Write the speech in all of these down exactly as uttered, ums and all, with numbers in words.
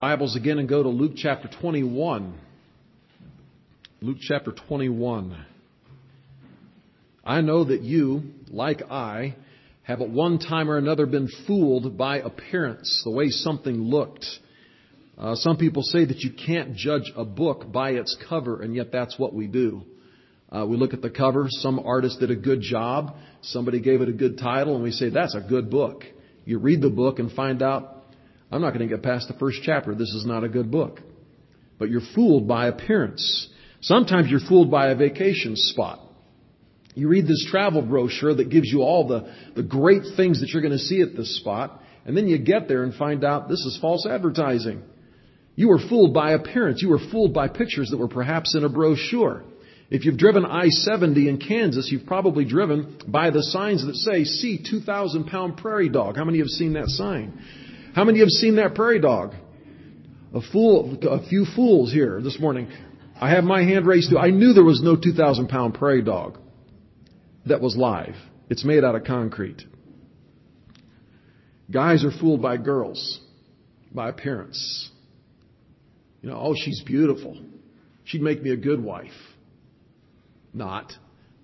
Bibles again and go to Luke chapter twenty-one. Luke chapter twenty-one. I know that you, like I, have at one time or another been fooled by appearance, the way something looked. Uh, some people say that you can't judge a book by its cover, and yet that's what we do. Uh, we look at the cover. Some artist did a good job. Somebody gave it a good title, and we say, that's a good book. You read the book and find out, I'm not going to get past the first chapter. This is not a good book. But you're fooled by appearance. Sometimes you're fooled by a vacation spot. You read this travel brochure that gives you all the, the great things that you're going to see at this spot, and then you get there and find out this is false advertising. You were fooled by appearance. You were fooled by pictures that were perhaps in a brochure. If you've driven I seventy in Kansas, you've probably driven by the signs that say, see two thousand pound prairie dog. How many have seen that sign? How many have seen that prairie dog? A fool, a few fools here this morning. I have my hand raised too. I knew there was no two thousand pound prairie dog that was live. It's made out of concrete. Guys are fooled by girls, by appearance. You know, oh, she's beautiful. She'd make me a good wife. Not.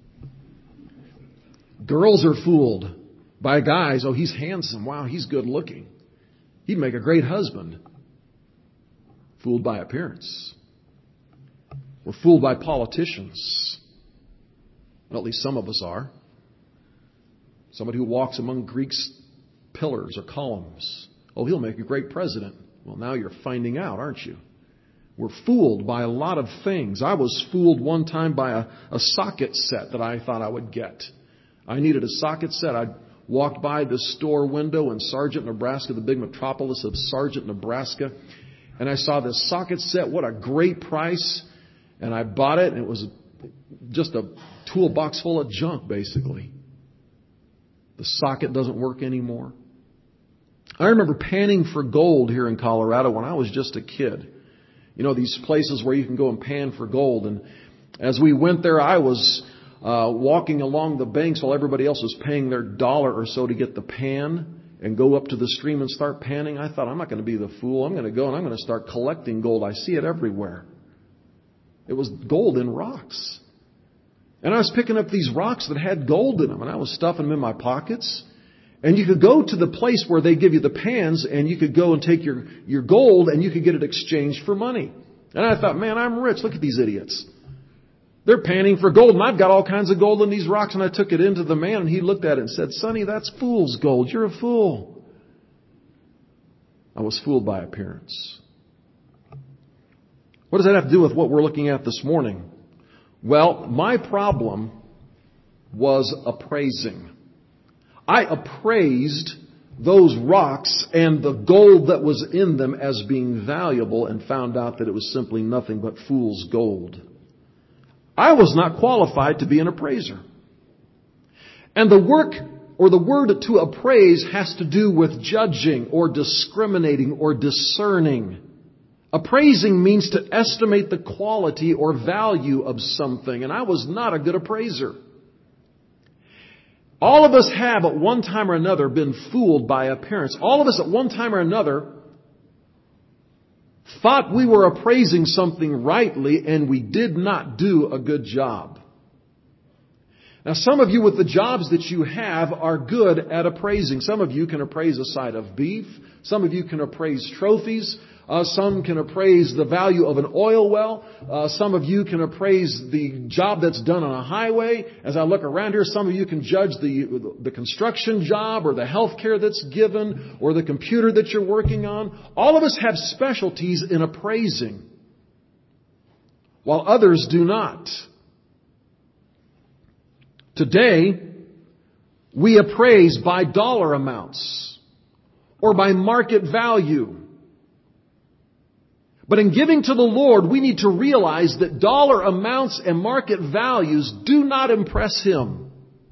Girls are fooled by guys. Oh, he's handsome. Wow, he's good looking. He'd make a great husband. Fooled by appearance. We're fooled by politicians. Well, at least some of us are. Somebody who walks among Greek's pillars or columns. Oh, he'll make a great president. Well, now you're finding out, aren't you? We're fooled by a lot of things. I was fooled one time by a, a socket set that I thought I would get. I needed a socket set. I walked by the store window in Sargent, Nebraska, the big metropolis of Sargent, Nebraska, and I saw this socket set. What a great price. And I bought it, and it was just a toolbox full of junk, basically. The socket doesn't work anymore. I remember panning for gold here in Colorado when I was just a kid. You know, these places where you can go and pan for gold. And as we went there, I was uh, walking along the banks while everybody else was paying their dollar or so to get the pan and go up to the stream and start panning. I thought, I'm not going to be the fool. I'm going to go and I'm going to start collecting gold. I see it everywhere. It was gold in rocks. And I was picking up these rocks that had gold in them, and I was stuffing them in my pockets. And you could go to the place where they give you the pans, and you could go and take your, your gold, and you could get it exchanged for money. And I thought, man, I'm rich. Look at these idiots. They're panning for gold, and I've got all kinds of gold in these rocks. And I took it into the man, and he looked at it and said, Sonny, that's fool's gold. You're a fool. I was fooled by appearance. What does that have to do with what we're looking at this morning? Well, my problem was appraising. I appraised those rocks and the gold that was in them as being valuable and found out that it was simply nothing but fool's gold. I was not qualified to be an appraiser. And the work or the word to appraise has to do with judging or discriminating or discerning. Appraising means to estimate the quality or value of something, and I was not a good appraiser. All of us have at one time or another been fooled by appearance. All of us at one time or another thought we were appraising something rightly and we did not do a good job. Now, some of you with the jobs that you have are good at appraising. Some of you can appraise a side of beef. Some of you can appraise trophies. Uh, some can appraise the value of an oil well. Uh, some of you can appraise the job that's done on a highway. As I look around here, some of you can judge the, the construction job or the health care that's given or the computer that you're working on. All of us have specialties in appraising, while others do not. Today, we appraise by dollar amounts or by market value. But in giving to the Lord, we need to realize that dollar amounts and market values do not impress Him.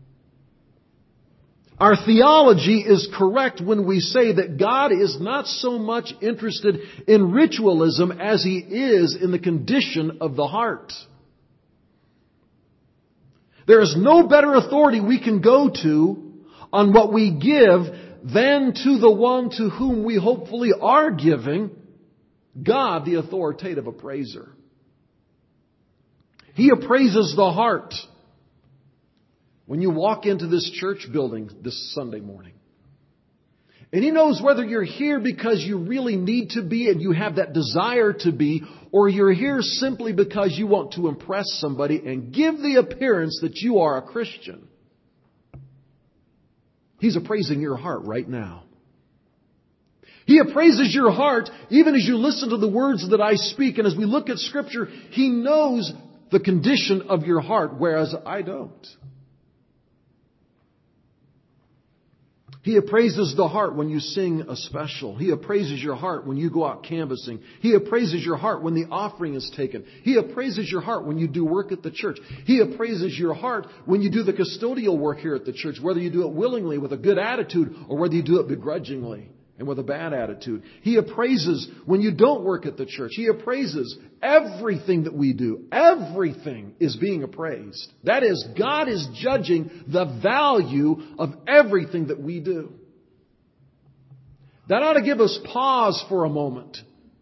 Our theology is correct when we say that God is not so much interested in ritualism as He is in the condition of the heart. There is no better authority we can go to on what we give than to the one to whom we hopefully are giving, God, the authoritative appraiser. He appraises the heart. When you walk into this church building this Sunday morning, and He knows whether you're here because you really need to be and you have that desire to be, or you're here simply because you want to impress somebody and give the appearance that you are a Christian. He's appraising your heart right now. He appraises your heart even as you listen to the words that I speak. And as we look at Scripture, He knows the condition of your heart, whereas I don't. He appraises the heart when you sing a special. He appraises your heart when you go out canvassing. He appraises your heart when the offering is taken. He appraises your heart when you do work at the church. He appraises your heart when you do the custodial work here at the church, whether you do it willingly with a good attitude or whether you do it begrudgingly and with a bad attitude. He appraises when you don't work at the church. He appraises everything that we do. Everything is being appraised. That is, God is judging the value of everything that we do. That ought to give us pause for a moment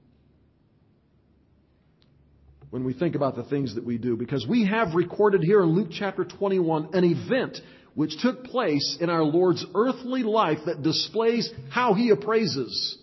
when we think about the things that we do, because we have recorded here in Luke chapter twenty-one an event which took place in our Lord's earthly life that displays how He appraises.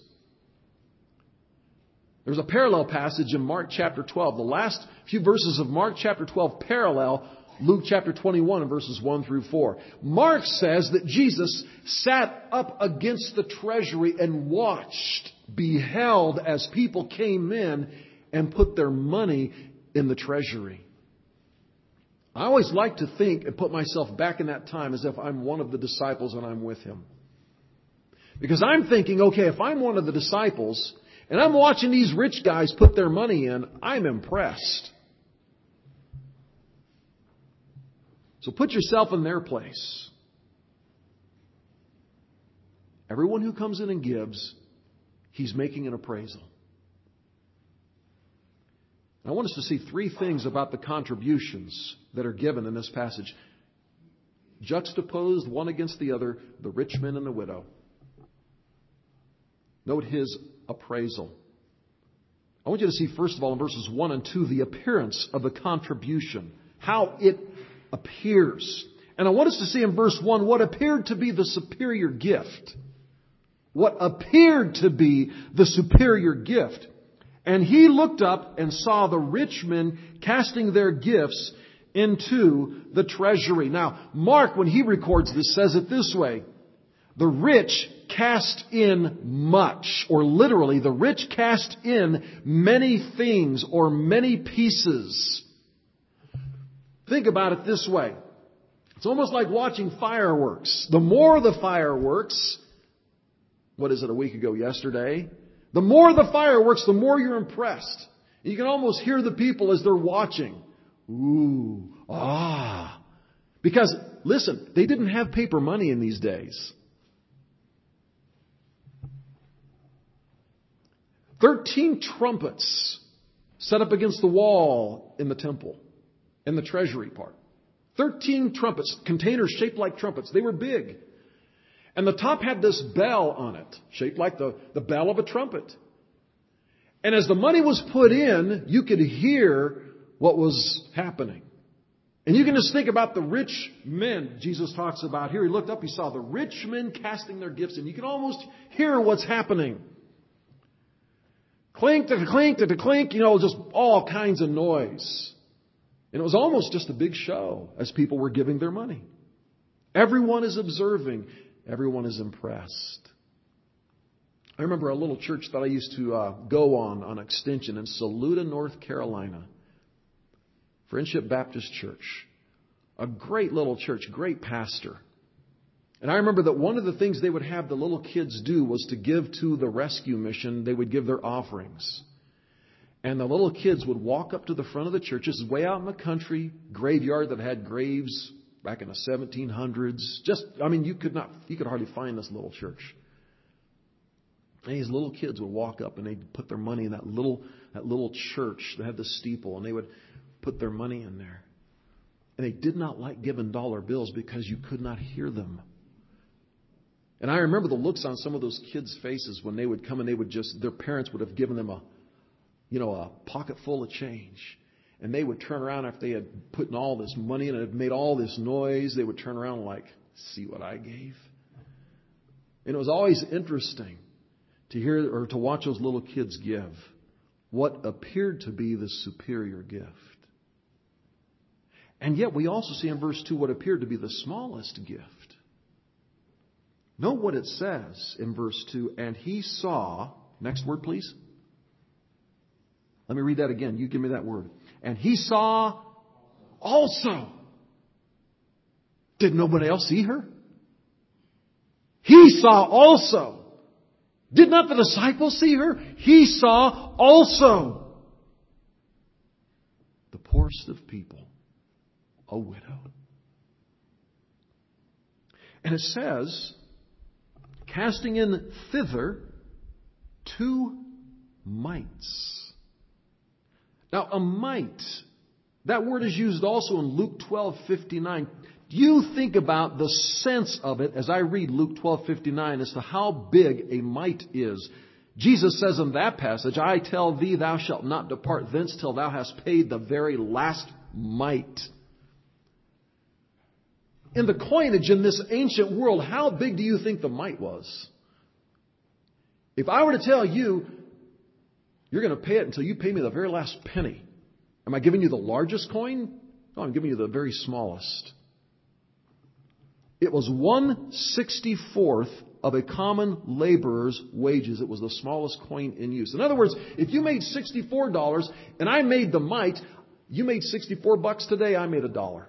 There's a parallel passage in Mark chapter twelve. The last few verses of Mark chapter twelve parallel Luke chapter twenty-one and verses one through four. Mark says that Jesus sat up against the treasury and watched, beheld as people came in and put their money in the treasury. I always like to think and put myself back in that time as if I'm one of the disciples and I'm with Him. Because I'm thinking, okay, if I'm one of the disciples and I'm watching these rich guys put their money in, I'm impressed. So put yourself in their place. Everyone who comes in and gives, He's making an appraisal. I want us to see three things about the contributions that are given in this passage. Juxtaposed one against the other, the rich man and the widow. Note His appraisal. I want you to see, first of all, in verses one and two, the appearance of the contribution. How it appears. And I want us to see in verse one what appeared to be the superior gift. What appeared to be the superior gift. And he looked up and saw the rich men casting their gifts into the treasury. Now, Mark, when he records this, says it this way. The rich cast in much, or literally, the rich cast in many things or many pieces. Think about it this way. It's almost like watching fireworks. The more the fireworks, what is it, a week ago yesterday? The more the fireworks, the more you're impressed. You can almost hear the people as they're watching. Ooh, ah. Because, listen, they didn't have paper money in these days. Thirteen trumpets set up against the wall in the temple, in the treasury part. Thirteen trumpets, containers shaped like trumpets. They were big. And the top had this bell on it, shaped like the, the bell of a trumpet. And as the money was put in, you could hear what was happening. And you can just think about the rich men Jesus talks about here. He looked up, he saw the rich men casting their gifts in. You can almost hear what's happening. Clink to clink to clink, you know, just all kinds of noise. And it was almost just a big show as people were giving their money. Everyone is observing. Everyone is impressed. I remember a little church that I used to uh, go on, on Extension in Saluda, North Carolina. Friendship Baptist Church. A great little church, great pastor. And I remember that one of the things they would have the little kids do was to give to the rescue mission. They would give their offerings. And the little kids would walk up to the front of the church. This is way out in the country, graveyard that had graves back in the seventeen hundreds. Just, I mean, you could not, you could hardly find this little church. And these little kids would walk up and they'd put their money in that little, that little church. They had the steeple and they would put their money in there. And they did not like giving dollar bills because you could not hear them. And I remember the looks on some of those kids' faces when they would come and they would just, their parents would have given them a, you know, a pocket full of change. And they would turn around after they had put in all this money and had made all this noise. They would turn around like, see what I gave? And it was always interesting to hear or to watch those little kids give what appeared to be the superior gift. And yet we also see in verse two what appeared to be the smallest gift. Note what it says in verse two. And he saw, next word please. Let me read that again. You give me that word. And he saw also. Did nobody else see her? He saw also. Did not the disciples see her? He saw also. The poorest of people, a widow. And it says, casting in thither two mites. Now, a mite, that word is used also in Luke twelve fifty-nine. You think about the sense of it as I read Luke twelve fifty-nine as to how big a mite is. Jesus says in that passage, I tell thee, thou shalt not depart thence till thou hast paid the very last mite. In the coinage in this ancient world, how big do you think the mite was? If I were to tell you, you're going to pay it until you pay me the very last penny. Am I giving you the largest coin? No, I'm giving you the very smallest. It was one sixty-fourth of a common laborer's wages. It was the smallest coin in use. In other words, if you made sixty-four dollars and I made the mite, you made sixty-four bucks today, I made a dollar.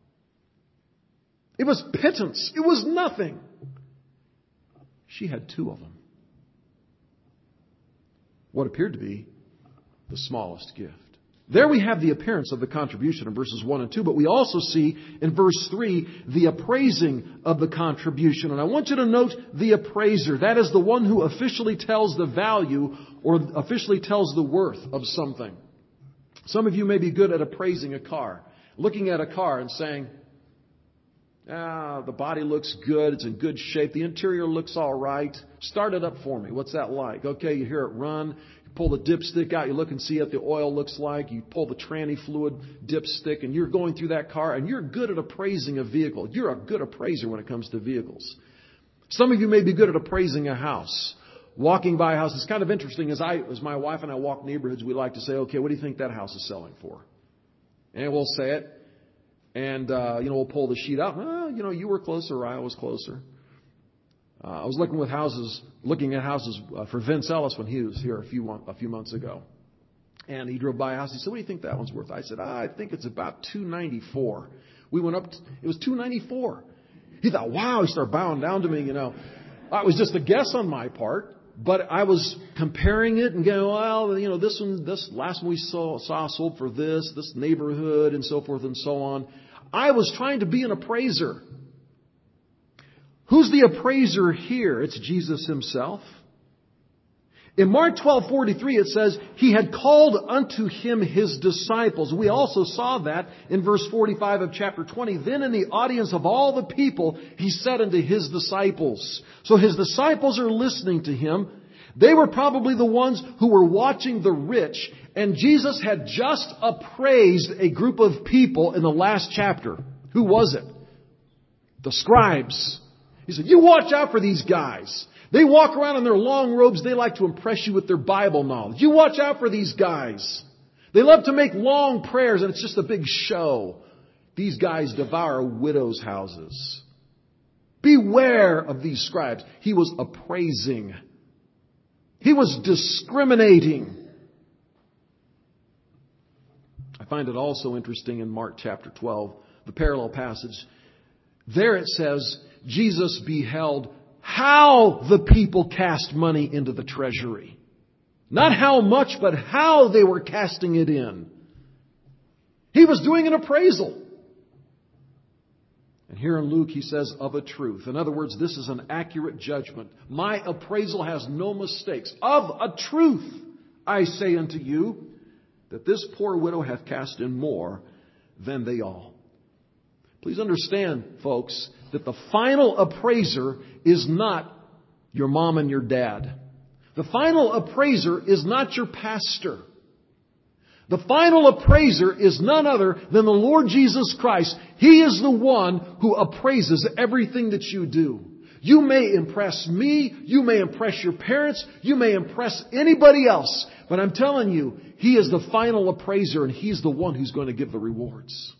It was pittance. It was nothing. She had two of them. What appeared to be the smallest gift. There we have the appearance of the contribution in verses one and two, but we also see in verse three the appraising of the contribution. And I want you to note the appraiser. That is the one who officially tells the value or officially tells the worth of something. Some of you may be good at appraising a car, looking at a car and saying, ah, the body looks good. It's in good shape. The interior looks all right. Start it up for me. What's that like? Okay, you hear it run. You pull the dipstick out. You look and see what the oil looks like. You pull the tranny fluid dipstick, and you're going through that car, and you're good at appraising a vehicle. You're a good appraiser when it comes to vehicles. Some of you may be good at appraising a house. Walking by a house. It's kind of interesting. As I, as my wife and I walk neighborhoods, we like to say, okay, what do you think that house is selling for? And we'll say it. And, uh, you know, we'll pull the sheet out. Well, you know, you were closer, I was closer. Uh, I was looking with houses, looking at houses uh, for Vince Ellis when he was here a few a few months ago. And he drove by a house. He said, what do you think that one's worth? I said, ah, I think it's about two ninety-four. We went up, to, it was two ninety-four. He thought, wow, he started bowing down to me, you know. It was just a guess on my part. But I was comparing it and going, well, you know, this one, this last one we saw, saw sold for this, this neighborhood and so forth and so on. I was trying to be an appraiser. Who's the appraiser here? It's Jesus himself. In Mark twelve forty-three, it says, he had called unto him his disciples. We also saw that in verse forty-five of chapter twenty. Then in the audience of all the people, he said unto his disciples. So his disciples are listening to him. They were probably the ones who were watching the rich. And Jesus had just appraised a group of people in the last chapter. Who was it? The scribes. He said, you watch out for these guys. They walk around in their long robes. They like to impress you with their Bible knowledge. You watch out for these guys. They love to make long prayers, and it's just a big show. These guys devour widows' houses. Beware of these scribes. He was appraising. He was discriminating. I find it also interesting in Mark chapter twelve, the parallel passage. There it says, Jesus beheld how the people cast money into the treasury. Not how much, but how they were casting it in. He was doing an appraisal. And here in Luke, he says, of a truth. In other words, this is an accurate judgment. My appraisal has no mistakes. Of a truth, I say unto you, that this poor widow hath cast in more than they all. Please understand, folks, that the final appraiser is not your mom and your dad. The final appraiser is not your pastor. The final appraiser is none other than the Lord Jesus Christ. He is the one who appraises everything that you do. You may impress me, you may impress your parents, you may impress anybody else, but I'm telling you, He is the final appraiser and He's the one who's going to give the rewards.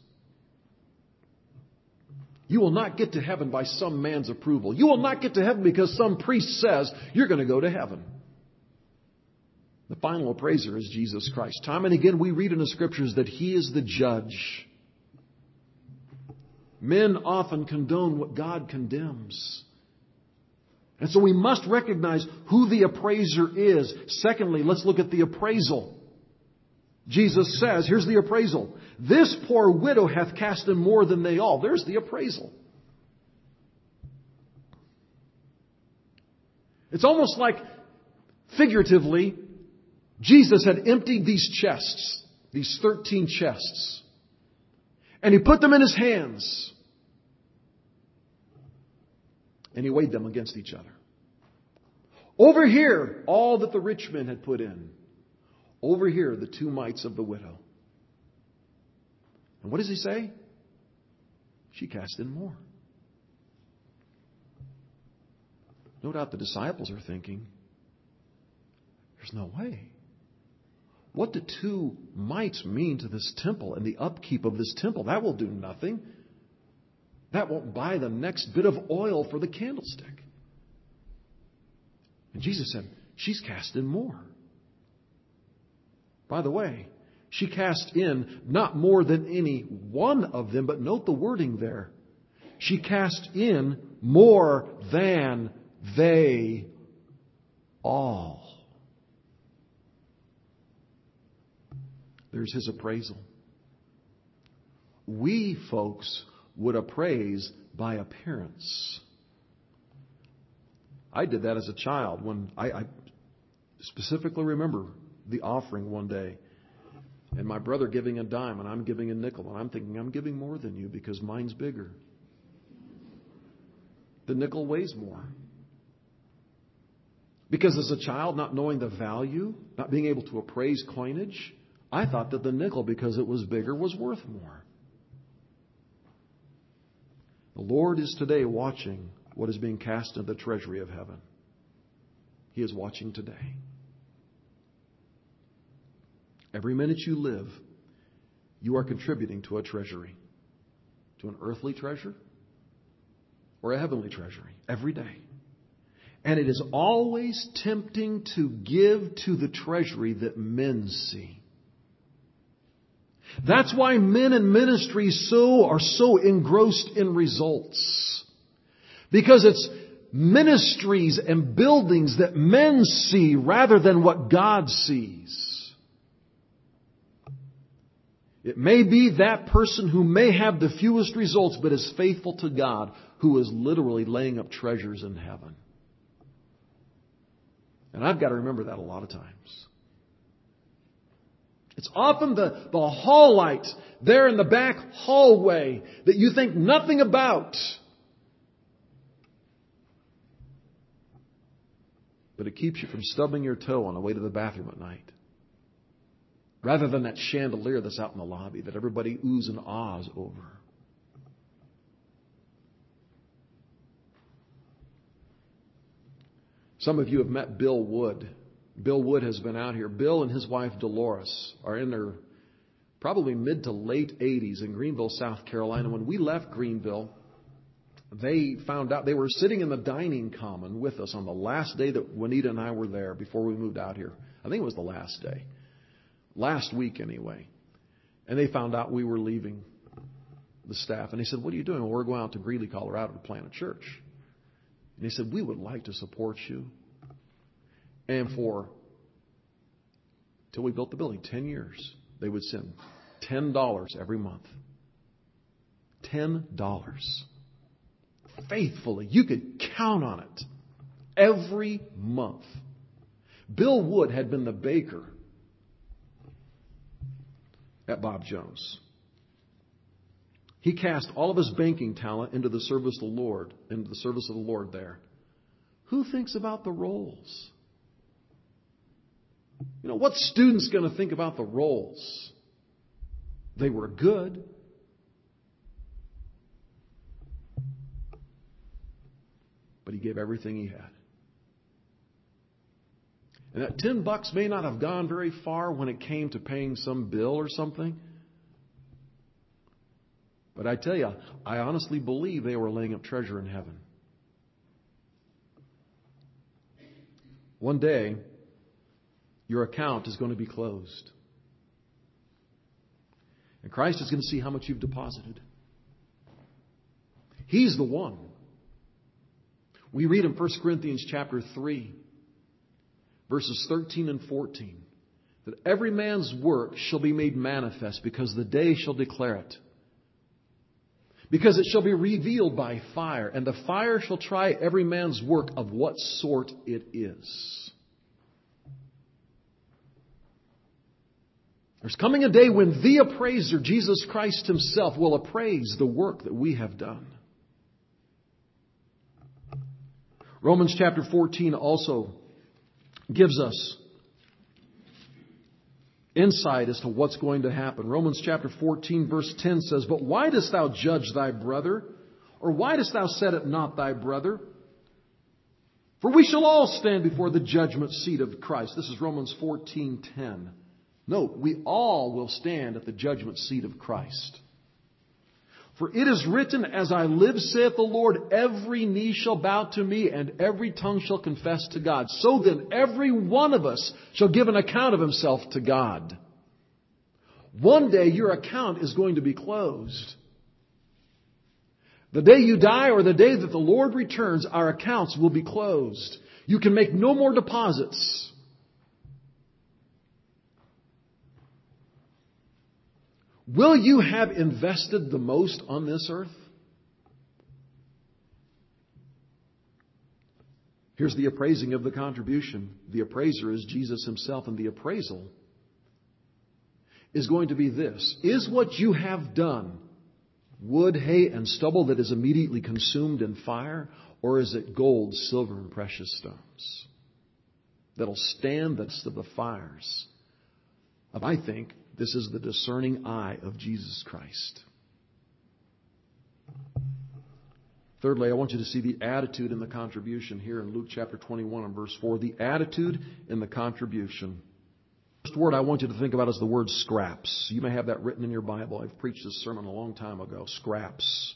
You will not get to heaven by some man's approval. You will not get to heaven because some priest says you're going to go to heaven. The final appraiser is Jesus Christ. Time and again we read in the Scriptures that He is the judge. Men often condone what God condemns. And so we must recognize who the appraiser is. Secondly, let's look at the appraisal. Jesus says, here's the appraisal. This poor widow hath cast in more than they all. There's the appraisal. It's almost like, figuratively, Jesus had emptied these chests, these thirteen chests, and He put them in His hands. And He weighed them against each other. Over here, all that the rich men had put in. Over here, the two mites of the widow. And what does He say? She cast in more. No doubt the disciples are thinking, there's no way. What do two mites mean to this temple and the upkeep of this temple? That will do nothing. That won't buy the next bit of oil for the candlestick. And Jesus said, she's cast in more. By the way, she cast in not more than any one of them, but note the wording there. She cast in more than they all. There's His appraisal. We, folks, would appraise by appearance. I did that as a child when I, I specifically remember the offering one day and my brother giving a dime and I'm giving a nickel and I'm thinking I'm giving more than you because mine's bigger. The nickel weighs more. Because as a child, not knowing the value, not being able to appraise coinage, I thought that the nickel, because it was bigger, was worth more. The Lord is today watching what is being cast into the treasury of heaven. He is watching today. Every minute you live, you are contributing to a treasury. To an earthly treasure or a heavenly treasury. Every day. And it is always tempting to give to the treasury that men see. That's why men in ministry so are so engrossed in results. Because it's ministries and buildings that men see rather than what God sees. It may be that person who may have the fewest results but is faithful to God who is literally laying up treasures in heaven. And I've got to remember that a lot of times. It's often the, the hall light there in the back hallway that you think nothing about. But it keeps you from stubbing your toe on the way to the bathroom at night. Rather than that chandelier that's out in the lobby that everybody oohs and ahs over. Some of you have met Bill Wood. Bill Wood has been out here. Bill and his wife Dolores are in their probably mid to late eighties in Greenville, South Carolina. When we left Greenville, they found out they were sitting in the dining common with us on the last day that Juanita and I were there before we moved out here. I think it was the last day. Last week anyway. And they found out we were leaving the staff. And they said, what are you doing? Well, we're going out to Greeley, Colorado to plant a church. And they said, we would like to support you. And for, till we built the building, ten years, they would send ten dollars every month. ten dollars. Faithfully. You could count on it. Every month. Bill Wood had been the baker at Bob Jones. He cast all of his banking talent into the service of the Lord, into the service of the Lord there. Who thinks about the rolls? You know, what student's going to think about the roles? They were good. But he gave everything he had. And that ten bucks may not have gone very far when it came to paying some bill or something. But I tell you, I honestly believe they were laying up treasure in heaven. One day, your account is going to be closed. And Christ is going to see how much you've deposited. He's the one. We read in First Corinthians chapter three, verses thirteen and fourteen, that every man's work shall be made manifest, because the day shall declare it. Because it shall be revealed by fire, and the fire shall try every man's work of what sort it is. There's coming a day when the appraiser, Jesus Christ himself, will appraise the work that we have done. Romans chapter fourteen also gives us insight as to what's going to happen. Romans chapter fourteen verse ten says, "But why dost thou judge thy brother? Or why dost thou set it not thy brother? For we shall all stand before the judgment seat of Christ." This is Romans fourteen ten. Note, we all will stand at the judgment seat of Christ. "For it is written, As I live, saith the Lord, every knee shall bow to me, and every tongue shall confess to God. So then, every one of us shall give an account of himself to God." One day, your account is going to be closed. The day you die or the day that the Lord returns, our accounts will be closed. You can make no more deposits. Will you have invested the most on this earth? Here's the appraising of the contribution. The appraiser is Jesus himself, and the appraisal is going to be this. Is what you have done wood, hay, and stubble that is immediately consumed in fire? Or is it gold, silver, and precious stones that'll stand the test of the fires? I think this is the discerning eye of Jesus Christ. Thirdly, I want you to see the attitude in the contribution here in Luke chapter twenty-one and verse four. The attitude in the contribution. The first word I want you to think about is the word scraps. You may have that written in your Bible. I've preached this sermon a long time ago. Scraps.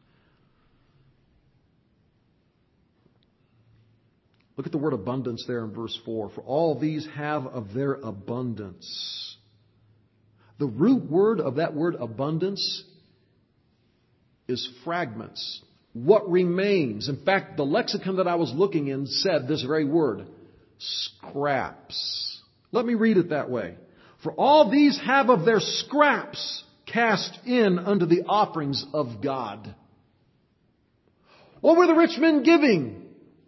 Look at the word abundance there in verse four. "For all these have of their abundance." The root word of that word abundance is fragments. What remains. In fact, the lexicon that I was looking in said this very word, scraps. Let me read it that way. "For all these have of their scraps cast in unto the offerings of God." What were the rich men giving?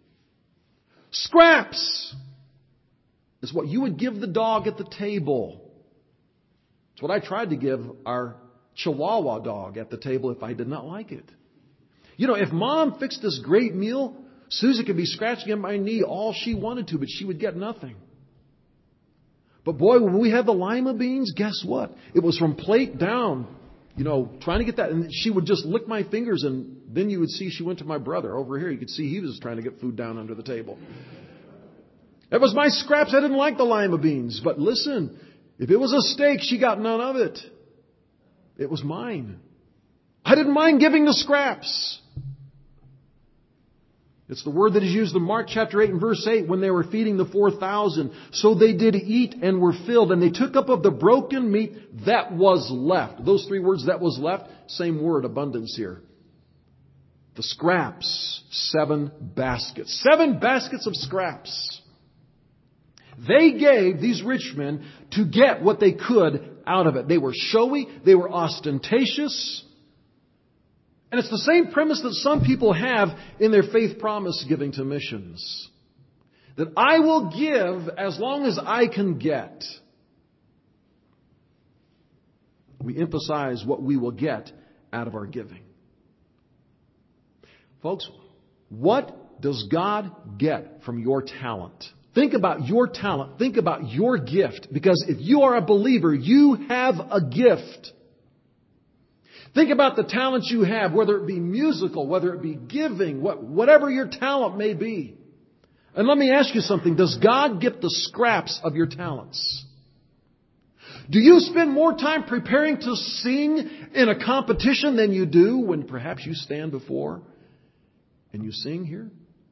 Scraps. It's what you would give the dog at the table. It's what I tried to give our Chihuahua dog at the table if I did not like it. You know, if Mom fixed this great meal, Susie could be scratching at my knee all she wanted to, but she would get nothing. But boy, when we had the lima beans, guess what? It was from plate down, you know, trying to get that. And she would just lick my fingers, and then you would see she went to my brother. Over here, you could see he was trying to get food down under the table. It was my scraps. I didn't like the lima beans. But listen, if it was a steak, she got none of it. It was mine. I didn't mind giving the scraps. It's the word that is used in Mark chapter eight and verse eight when they were feeding the four thousand. "So they did eat and were filled, and they took up of the broken meat that was left." Those three words, "that was left," same word, abundance here. The scraps, seven baskets. Seven baskets of scraps. They gave, these rich men, to get what they could out of it. They were showy. They were ostentatious. And it's the same premise that some people have in their faith promise giving to missions. That I will give as long as I can get. We emphasize what we will get out of our giving. Folks, what does God get from your talent, Think about your talent. Think about your gift. Because if you are a believer, you have a gift. Think about the talents you have, whether it be musical, whether it be giving, whatever your talent may be. And let me ask you something. Does God get the scraps of your talents? Do you spend more time preparing to sing in a competition than you do when perhaps you stand before and you sing here?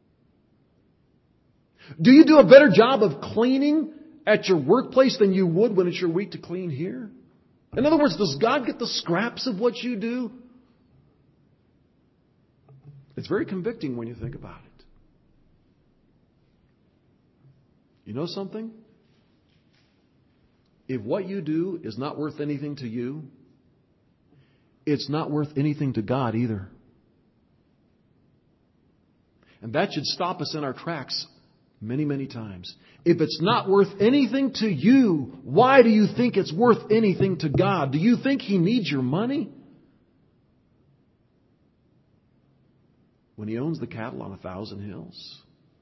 Do you do a better job of cleaning at your workplace than you would when it's your week to clean here? In other words, does God get the scraps of what you do? It's very convicting when you think about it. You know something? If what you do is not worth anything to you, it's not worth anything to God either. And that should stop us in our tracks many, many times. If it's not worth anything to you, why do you think it's worth anything to God? Do you think He needs your money? When He owns the cattle on a thousand hills?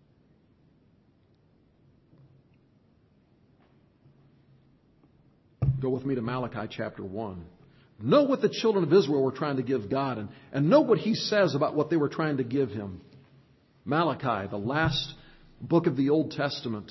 Go with me to Malachi chapter one. Know what the children of Israel were trying to give God, and, and know what He says about what they were trying to give Him. Malachi, the last book of the Old Testament.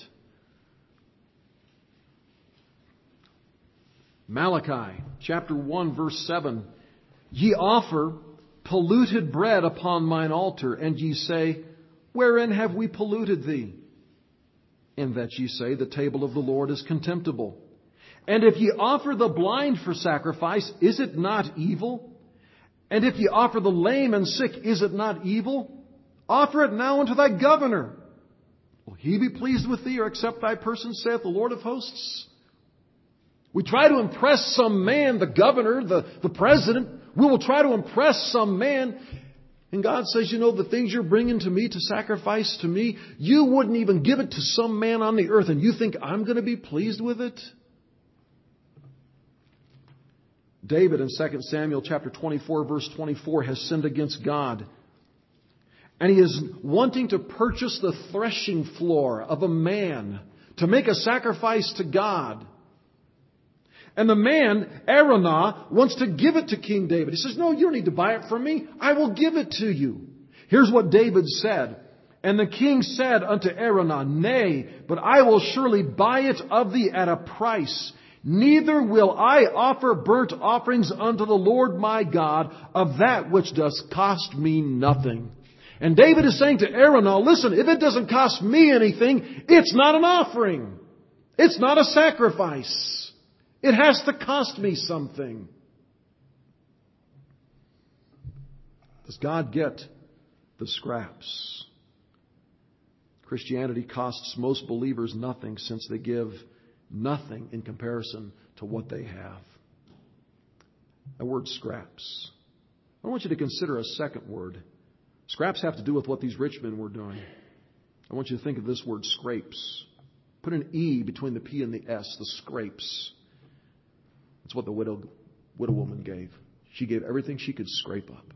Malachi chapter one verse seven. Ye offer polluted bread upon mine altar, and ye say, wherein have we polluted thee? In that ye say, the table of the Lord is contemptible. And if ye offer the blind for sacrifice, is it not evil? And if ye offer the lame and sick, is it not evil? Offer it now unto thy governor. Will he be pleased with thee, or accept thy person, saith the Lord of hosts? We try to impress some man, the governor, the, the president. We will try to impress some man. And God says, you know, the things you're bringing to me to sacrifice to me, you wouldn't even give it to some man on the earth. And you think I'm going to be pleased with it? David in Second Samuel chapter twenty-four verse twenty-four has sinned against God. And he is wanting to purchase the threshing floor of a man to make a sacrifice to God. And the man, Araunah, wants to give it to King David. He says, no, you don't need to buy it from me. I will give it to you. Here's what David said. And the king said unto Araunah, nay, but I will surely buy it of thee at a price. Neither will I offer burnt offerings unto the Lord my God of that which does cost me nothing. And David is saying to Araunah, listen, if it doesn't cost me anything, it's not an offering. It's not a sacrifice. It has to cost me something. Does God get the scraps? Christianity costs most believers nothing, since they give nothing in comparison to what they have. The word scraps. I want you to consider a second word. Scraps have to do with what these rich men were doing. I want you to think of this word scrapes. Put an E between the P and the S, the scrapes. That's what the widow, widow woman gave. She gave everything she could scrape up.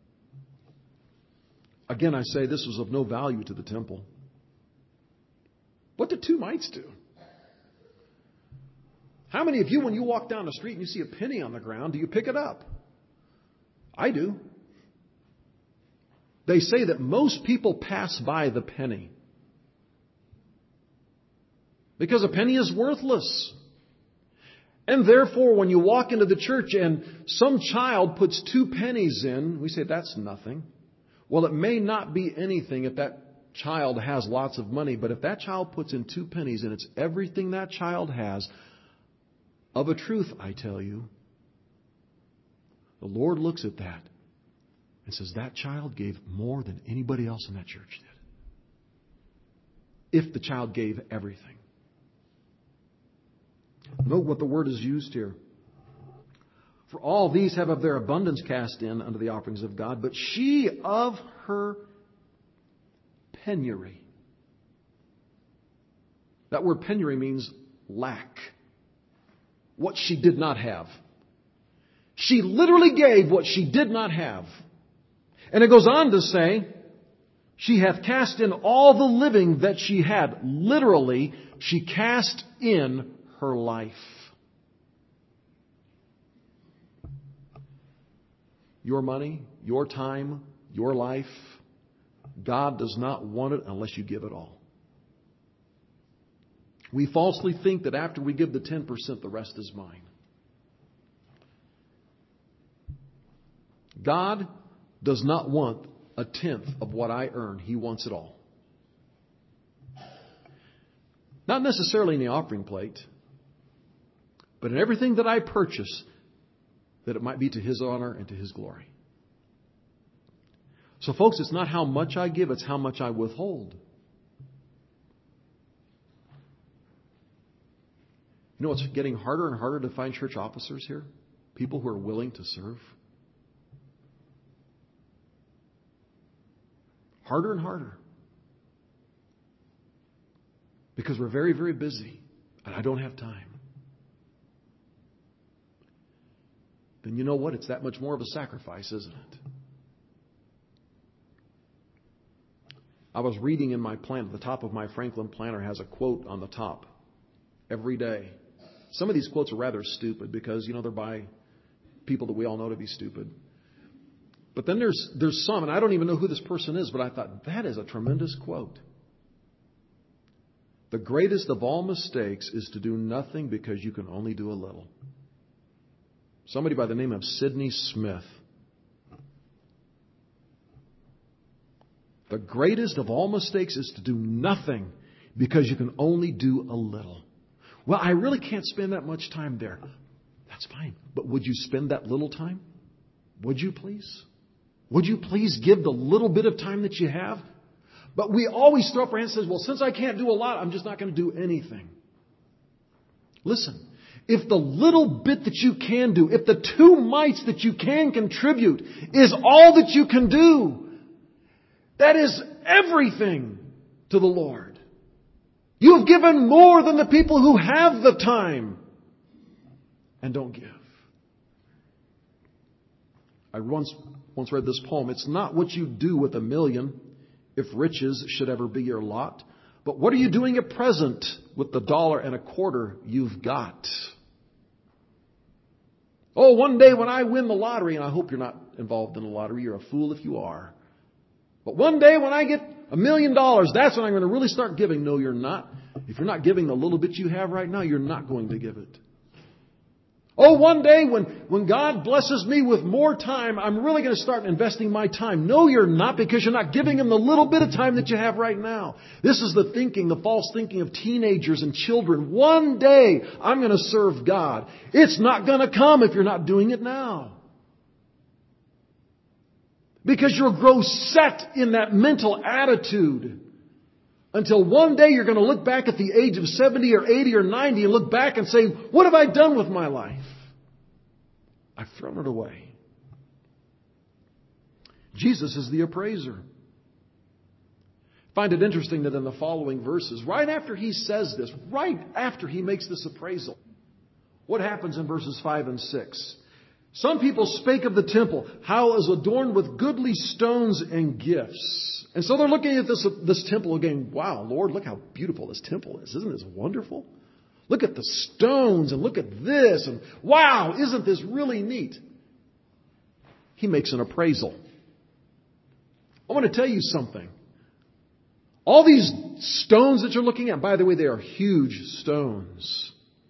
Again, I say this was of no value to the temple. What did two mites do? How many of you, when you walk down the street and you see a penny on the ground, do you pick it up? I do. They say that most people pass by the penny because a penny is worthless. And therefore, when you walk into the church and some child puts two pennies in, we say, that's nothing. Well, it may not be anything if that child has lots of money, but if that child puts in two pennies and it's everything that child has, of a truth, I tell you, the Lord looks at that and says, that child gave more than anybody else in that church did. If the child gave everything. Note what the word is used here. For all these have of their abundance cast in unto the offerings of God, but she of her penury. That word penury means lack. What she did not have. She literally gave what she did not have. And it goes on to say, She hath cast in all the living that she had. Literally, she cast in her life. Your money, your time, your life, God does not want it unless you give it all. We falsely think that after we give the ten percent, the rest is mine. God does not want a tenth of what I earn. He wants it all. Not necessarily in the offering plate, but in everything that I purchase, that it might be to His honor and to His glory. So folks, it's not how much I give, it's how much I withhold. You know what's getting harder and harder to find church officers here? People who are willing to serve. Harder and harder. Because we're very, very busy and I don't have time. Then you know what? It's that much more of a sacrifice, isn't it? I was reading in my plan, the top of my Franklin planner has a quote on the top every day. Some of these quotes are rather stupid because, you know, they're by people that we all know to be stupid. But then there's there's some, and I don't even know who this person is, but I thought, that is a tremendous quote. The greatest of all mistakes is to do nothing because you can only do a little. Somebody by the name of Sidney Smith. The greatest of all mistakes is to do nothing because you can only do a little. Well, I really can't spend that much time there. That's fine. But would you spend that little time? Would you please? Would you please give the little bit of time that you have? But we always throw up our hands and say, well, since I can't do a lot, I'm just not going to do anything. Listen, if the little bit that you can do, if the two mites that you can contribute is all that you can do, that is everything to the Lord. You have given more than the people who have the time and don't give. I once once read this poem. It's not what you do with a million, if riches should ever be your lot, but what are you doing at present with the dollar and a quarter you've got? Oh, one day when I win the lottery, and I hope you're not involved in the lottery, you're a fool if you are. But one day when I get a million dollars, that's when I'm going to really start giving. No, you're not. If you're not giving the little bit you have right now, you're not going to give it. Oh, one day when, when God blesses me with more time, I'm really going to start investing my time. No, you're not, because you're not giving Him the little bit of time that you have right now. This is the thinking, the false thinking of teenagers and children. One day I'm going to serve God. It's not going to come if you're not doing it now. Because you'll grow set in that mental attitude until one day you're going to look back at the age of seventy or eighty or ninety and look back and say, what have I done with my life? I've thrown it away. Jesus is the appraiser. I find it interesting that in the following verses, right after He says this, right after He makes this appraisal, what happens in verses five and six? Some people spake of the temple, how it was adorned with goodly stones and gifts. And so they're looking at this, this temple again. Wow, Lord, look how beautiful this temple is. Isn't this wonderful? Look at the stones and look at this. And wow, isn't this really neat? He makes an appraisal. I want to tell you something. All these stones that you're looking at, by the way, they are huge stones.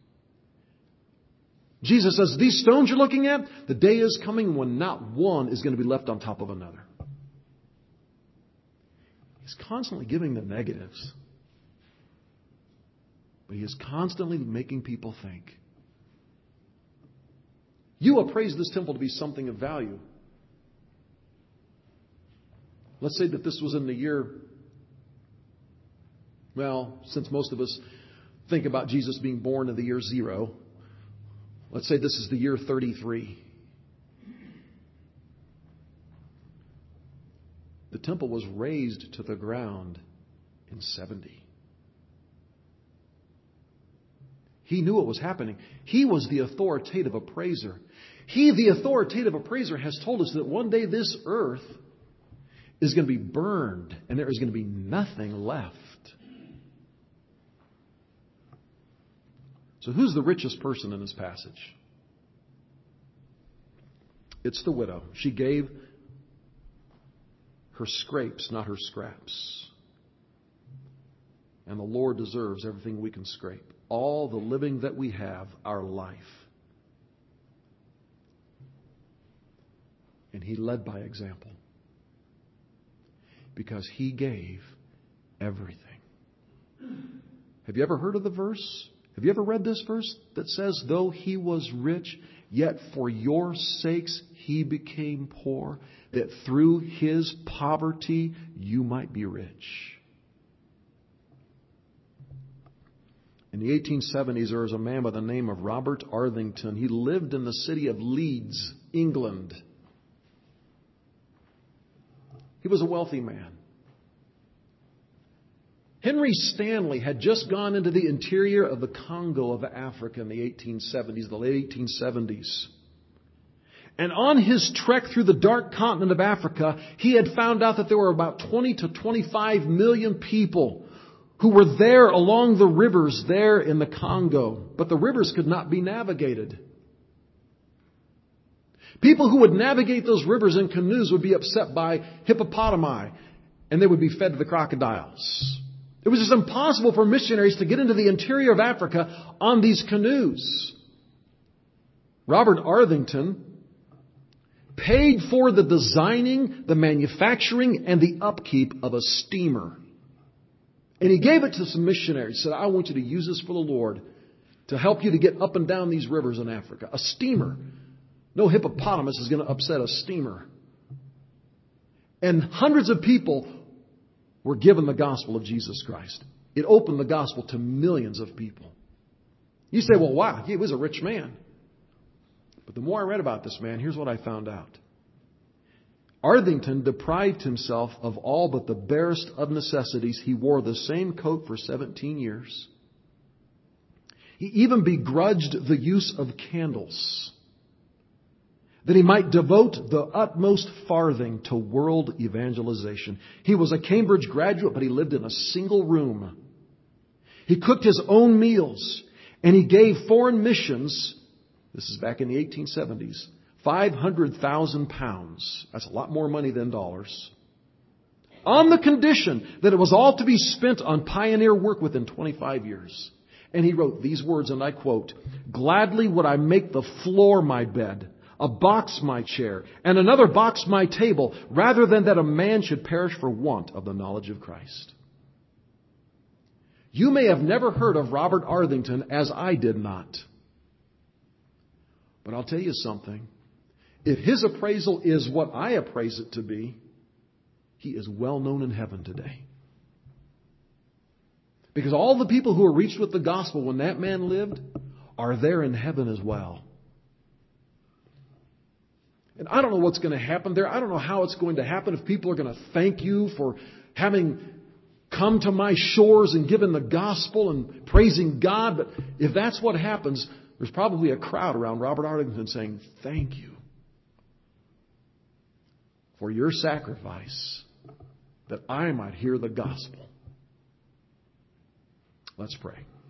Jesus says, these stones you're looking at, the day is coming when not one is going to be left on top of another. He's constantly giving the negatives. But He is constantly making people think. You appraise this temple to be something of value. Let's say that this was in the year, well, since most of us think about Jesus being born in the year zero, let's say this is the year thirty-three. The temple was razed to the ground in seventy. He knew what was happening. He was the authoritative appraiser. He, the authoritative appraiser, has told us that one day this earth is going to be burned, and there is going to be nothing left. So who's the richest person in this passage? It's the widow. She gave her scrapes, not her scraps. And the Lord deserves everything we can scrape. All the living that we have, our life. And He led by example. Because He gave everything. Have you ever heard of the verse? Have you ever read this verse that says, though He was rich, yet for your sakes He became poor, that through His poverty you might be rich? In the eighteen seventies, there was a man by the name of Robert Arthington. He lived in the city of Leeds, England. He was a wealthy man. Henry Stanley had just gone into the interior of the Congo of Africa in the eighteen seventies, the late eighteen seventies. And on his trek through the dark continent of Africa, he had found out that there were about twenty to twenty-five million people who were there along the rivers there in the Congo. But the rivers could not be navigated. People who would navigate those rivers in canoes would be upset by hippopotami, and they would be fed to the crocodiles. It was just impossible for missionaries to get into the interior of Africa on these canoes. Robert Arthington paid for the designing, the manufacturing, and the upkeep of a steamer. And he gave it to some missionaries. He said, I want you to use this for the Lord to help you to get up and down these rivers in Africa. A steamer. No hippopotamus is going to upset a steamer. And hundreds of people were given the gospel of Jesus Christ. It opened the gospel to millions of people. You say, well, wow, he was a rich man. But the more I read about this man, here's what I found out. Arthington deprived himself of all but the barest of necessities. He wore the same coat for seventeen years. He even begrudged the use of candles, that he might devote the utmost farthing to world evangelization. He was a Cambridge graduate, but he lived in a single room. He cooked his own meals, and he gave foreign missions, this is back in the eighteen seventies, five hundred thousand pounds. That's a lot more money than dollars. On the condition that it was all to be spent on pioneer work within twenty-five years. And he wrote these words, and I quote, "Gladly would I make the floor my bed, a box my chair, and another box my table, rather than that a man should perish for want of the knowledge of Christ." You may have never heard of Robert Arthington, as I did not. But I'll tell you something. If his appraisal is what I appraise it to be, he is well known in heaven today. Because all the people who were reached with the gospel when that man lived are there in heaven as well. And I don't know what's going to happen there. I don't know how it's going to happen, if people are going to thank you for having come to my shores and given the gospel and praising God. But if that's what happens, there's probably a crowd around Robert Arthington saying, thank you for your sacrifice that I might hear the gospel. Let's pray.